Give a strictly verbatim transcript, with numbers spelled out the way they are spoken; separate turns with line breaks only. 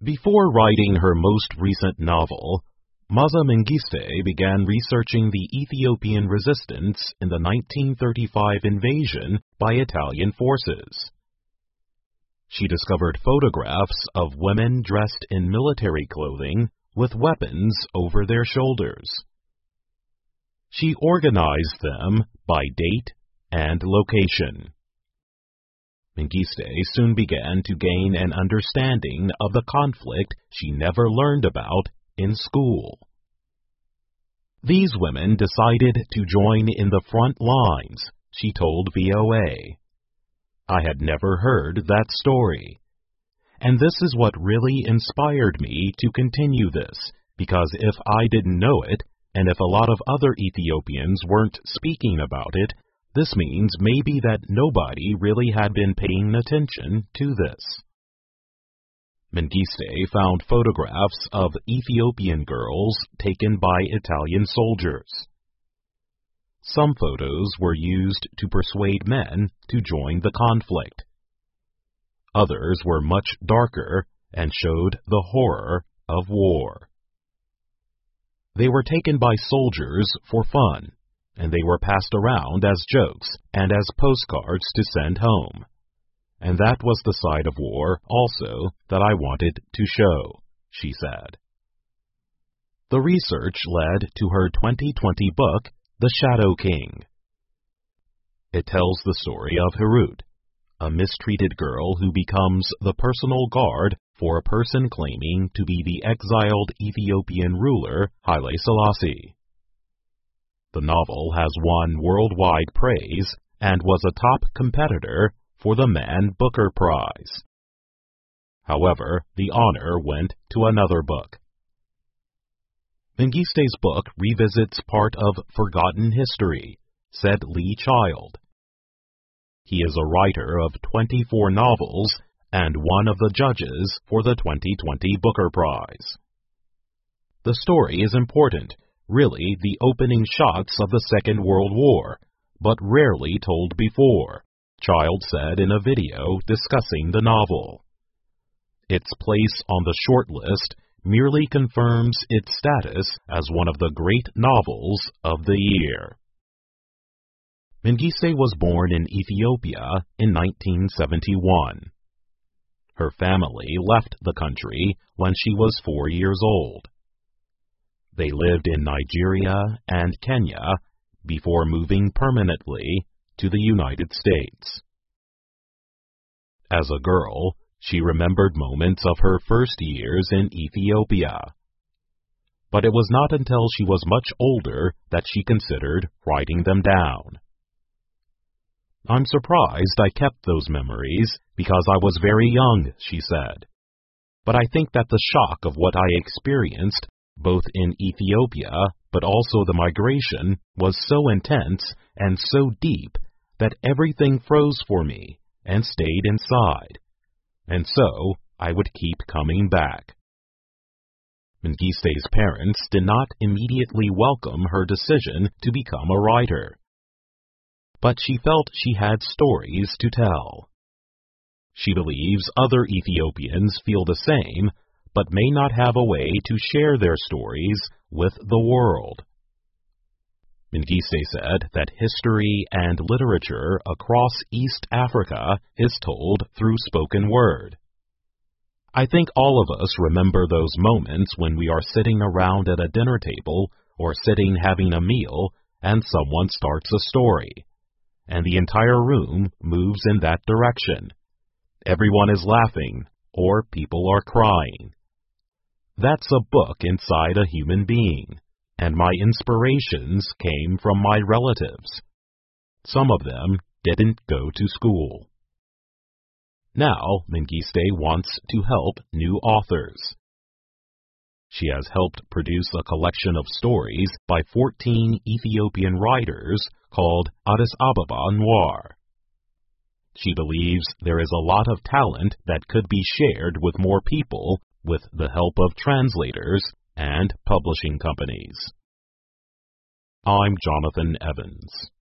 Before writing her most recent novel, Maza Mengistu began researching the Ethiopian resistance in the nineteen thirty-five invasion by Italian forces. She discovered photographs of women dressed in military clothing with weapons over their shoulders. She organized them by date and location. Mengistu soon began to gain an understanding of the conflict she never learned about in school. These women decided to join in the front lines, she told V O A. I had never heard that story. And this is what really inspired me to continue this, because if I didn't know it, and if a lot of other Ethiopians weren't speaking about it, this means maybe that nobody really had been paying attention to this. Mengistu found photographs of Ethiopian girls taken by Italian soldiers. Some photos were used to persuade men to join the conflict. Others were much darker and showed the horror of war. They were taken by soldiers for fun, and they were passed around as jokes and as postcards to send home. And that was the side of war, also, that I wanted to show, she said. The research led to her twenty twenty book, The Shadow King. It tells the story of Hirut, a mistreated girl who becomes the personal guard for a person claiming to be the exiled Ethiopian ruler Haile Selassie. The novel has won worldwide praise and was a top competitor for the Man Booker Prize. However, the honor went to another book. Mengistu's book revisits part of forgotten history, said Lee Child. He is a writer of twenty-four novels and one of the judges for the twenty twenty Booker Prize. The story is important, really the opening shots of the Second World War, but rarely told before, Child said in a video discussing the novel. Its place on the shortlist merely confirms its status as one of the great novels of the year. Mengistu was born in Ethiopia in nineteen seventy-one. Her family left the country when she was four years old. They lived in Nigeria and Kenya before moving permanently to the United States. As a girl, she remembered moments of her first years in Ethiopia. But it was not until she was much older that she considered writing them down. I'm surprised I kept those memories because I was very young, she said. But I think that the shock of what I experienced, both in Ethiopia but also the migration, was so intense and so deep that everything froze for me and stayed inside. And so I would keep coming back. Mengistu's parents did not immediately welcome her decision to become a writer. But she felt she had stories to tell. She believes other Ethiopians feel the same, but may not have a way to share their stories with the world. Mengistu said that history and literature across East Africa is told through spoken word. I think all of us remember those moments when we are sitting around at a dinner table or sitting having a meal and someone starts a story, and the entire room moves in that direction. Everyone is laughing, or people are crying. That's a book inside a human being, and my inspirations came from my relatives. Some of them didn't go to school. Now, Mengistu wants to help new authors. She has helped produce a collection of stories by fourteen Ethiopian writers called Addis Ababa Noir. She believes there is a lot of talent that could be shared with more people with the help of translators and publishing companies. I'm Jonathan Evans.